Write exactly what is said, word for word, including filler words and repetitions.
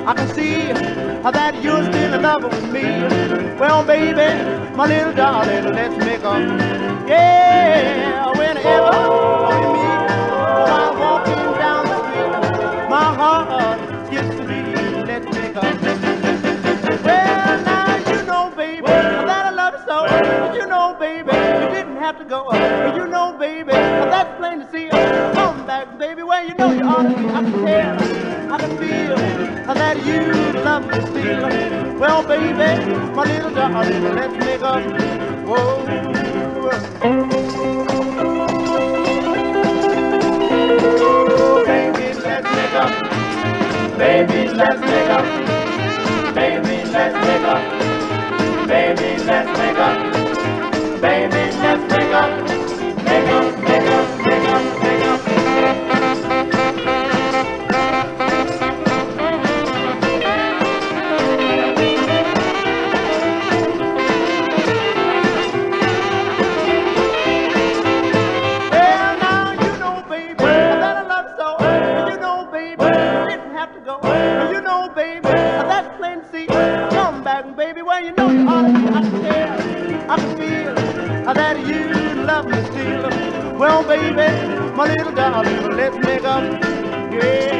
I can see that you're still in love with me. Well, baby, my little darling, let's make up. Yeah, whenever we meet, while walking down the street, my heart skips a beat. Let's make up. Well, now you know, baby, that I love you so. You know, baby, you didn't have to go. You know, baby, that's plain to see. Come back, baby, where you know you ought to be. I can tell, I can feel that you love me still. Well, baby, my little darling, let's make up. Whoa. Oh, baby, let's make up. Baby, let's make up. Baby, let's make up. Baby, let's make up. Baby, let's make up. Make up, make up, make up, make up. Well, now you know, baby, that I love you so. You know, baby, you didn't have to go. You know, baby, that's plain to see. Come back, baby, where you know you ought to be. I can tell, I can feel that you love me still. Well, baby, my little darling, let's make up. Yeah.